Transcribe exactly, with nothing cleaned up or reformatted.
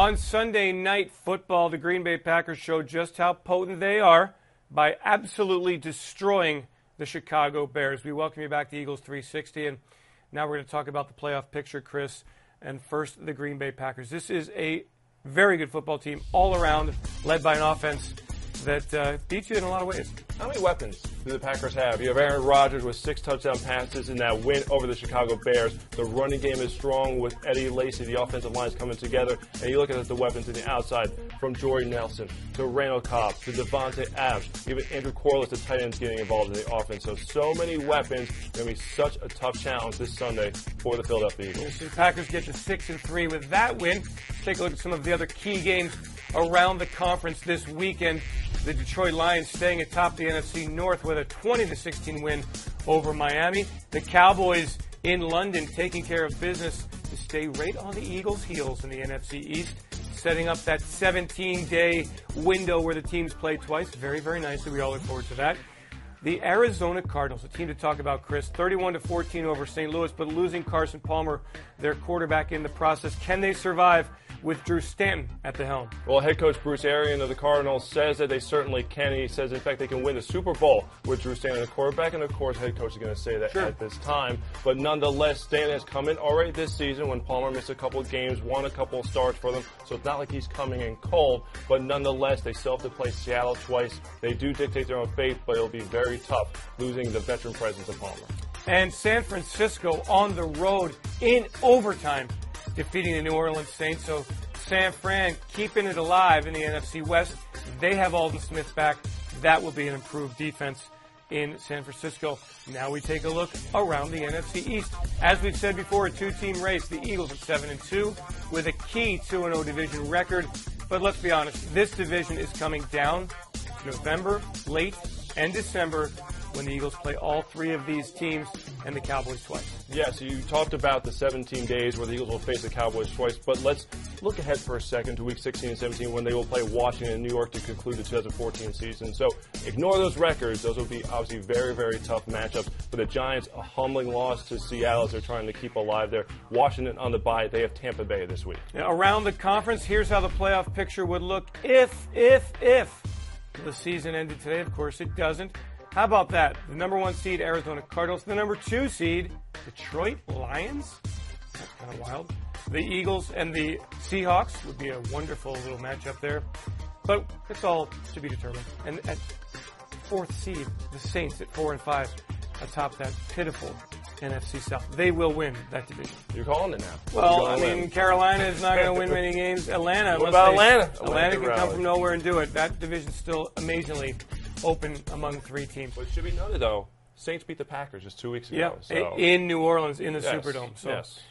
On Sunday Night Football, the Green Bay Packers showed just how potent they are by absolutely destroying the Chicago Bears. We welcome you back to Eagles three sixty, and now we're going to talk about the playoff picture, Chris. And first, the Green Bay Packers. This is a very good football team all around, led by an offense that uh, beats you in a lot of ways. How many weapons do the Packers have? You have Aaron Rodgers with six touchdown passes in that win over the Chicago Bears. The running game is strong with Eddie Lacy. The offensive line is coming together. And you look at the weapons in the outside, from Jordy Nelson to Randall Cobb to Devontae Adams. Even Andrew Corliss, the tight end, getting involved in the offense. So, so many weapons. It's going to be such a tough challenge this Sunday for the Philadelphia Eagles. The Packers get to six and three with that win. Take a look at some of the other key games around the conference this weekend. The Detroit Lions staying atop the N F C North with a twenty to sixteen win over Miami. The Cowboys in London taking care of business to stay right on the Eagles' heels in the N F C East, setting up that seventeen-day window where the teams play twice. Very, very nicely. We all look forward to that. The Arizona Cardinals, a team to talk about, Chris, thirty-one to fourteen over Saint Louis, but losing Carson Palmer, their quarterback, in the process. Can they survive with Drew Stanton at the helm? Well, head coach Bruce Arians of the Cardinals says that they certainly can. He says, in fact, they can win the Super Bowl with Drew Stanton, the quarterback. And, of course, head coach is going to say that sure. at this time. But nonetheless, Stanton has come in already this season when Palmer missed a couple of games, won a couple of starts for them. So it's not like he's coming in cold. But nonetheless, they still have to play Seattle twice. They do dictate their own fate, but it'll be very tough losing the veteran presence of Palmer. And San Francisco on the road in overtime, defeating the New Orleans Saints. So San Fran keeping it alive in the N F C West. They have Aldon Smith back. That will be an improved defense in San Francisco. Now we take a look around the N F C East. As we've said before, a two-team race. The Eagles at seven and two with a key two and oh division record. But let's be honest, this division is coming down November, late, and December, when the Eagles play all three of these teams and the Cowboys twice. Yeah, so you talked about the seventeen days where the Eagles will face the Cowboys twice, but let's look ahead for a second to week sixteen and seventeen when they will play Washington and New York to conclude the two thousand fourteen season. So ignore those records. Those will be obviously very, very tough matchups. For the Giants, a humbling loss to Seattle as they're trying to keep alive there. Washington on the bye. They have Tampa Bay this week. Now, around the conference, here's how the playoff picture would look if, if, if the season ended today. Of course, it doesn't. How about that? The number one seed, Arizona Cardinals. The number two seed, Detroit Lions. That's kind of wild. The Eagles and the Seahawks would be a wonderful little matchup there. But it's all to be determined. And at fourth seed, the Saints at four and five atop that pitiful N F C South. They will win that division. You're calling it now. Well, I mean, win. Carolina is not going to win many games. Atlanta. What about they, Atlanta? Atlanta, Atlanta can come from nowhere and do it. That division's still amazingly open among three teams. But it should be noted, though, Saints beat the Packers just two weeks ago. Yeah, so. in New Orleans, in the yes, Superdome. So yes.